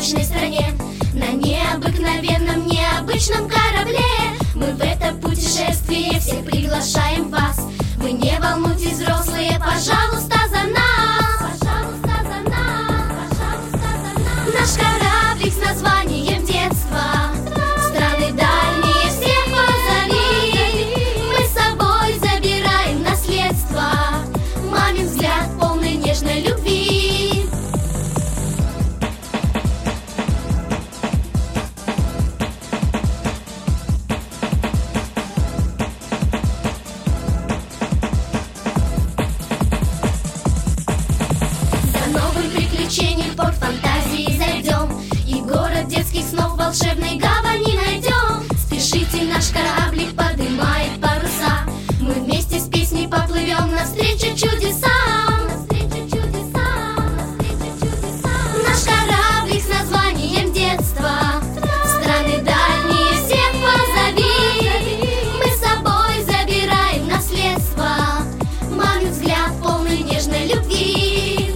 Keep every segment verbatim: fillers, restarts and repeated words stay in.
сказочной стране, на необыкновенном, необычном корабле. Мы в это путешествие всех приглашаем вас. Вы не волнуйтесь, взрослые, пожалуйста, за нас. Пожалуйста, за нас. Пожалуйста, за нас. Наш кораблик с названием детства, страны дальние всех позови. Мы с собой забираем наследство, мамин взгляд полный нежной любви. За новым приключением в порт фантазии зайдем, и город детских снов волшебной гавани найдем. Спешите, наш кораблик поднимает паруса, мы вместе с песней поплывем навстречу чудесам. Навстречу чудесам, навстречу чудесам. Наш кораблик с названием детства, страны дальние всех позови. Мы с собой забираем наследство, мамин взгляд полный нежной любви.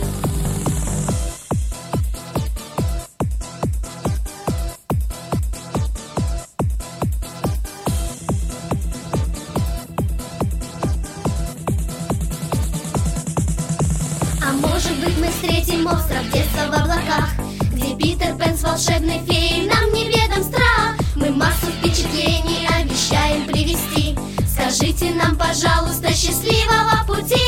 А может быть, мы встретим остров детства в облаках, где Питер Пен с волшебной феей нам неведом страх. Мы массу впечатлений обещаем привезти. Скажите нам, пожалуйста, счастливого пути.